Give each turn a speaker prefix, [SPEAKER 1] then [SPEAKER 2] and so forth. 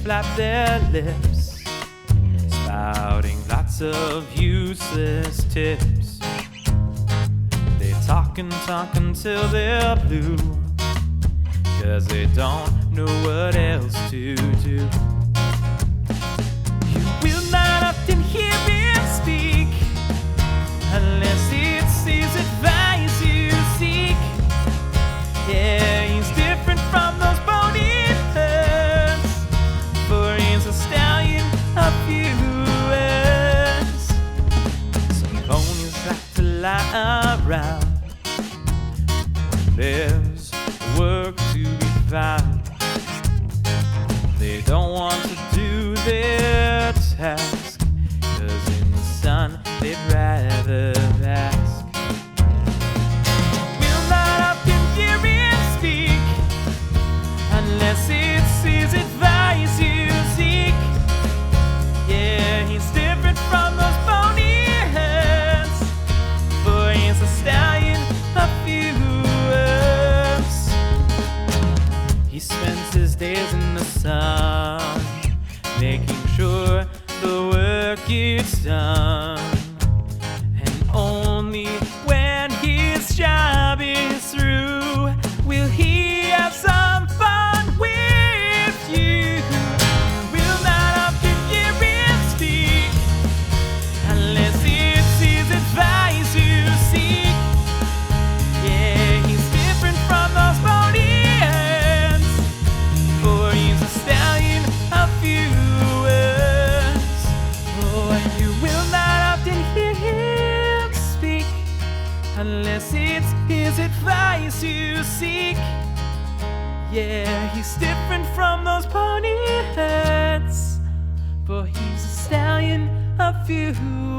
[SPEAKER 1] flap their lips, spouting lots of useless tips. They talk and talk until they're blue, 'cause they don't know what else to do. You will not often hear him speak unless it's his advice you seek. Yeah, he's different from those bony herds, for he's a stallion of few words. Some ponies like to lie around when there's work to be found. They don't want to do their task, 'cause in the sun they'd rather bask. Will not often hear him speak unless it's his advice you seek. Yeah, he's different from those bony herds, for he's a stallion of few words. He spends his days in the sun, making sure the work gets done. And only when his job is through will he have some fun with you. Will not often hear him speak unless it's his advice you seek. Yeah, he's different from those bony hands, for he's a stallion of few words. Oh, you will not often hear him speak unless it's his advice you seek. Yeah, he's different from those pony heads, for he's a stallion of few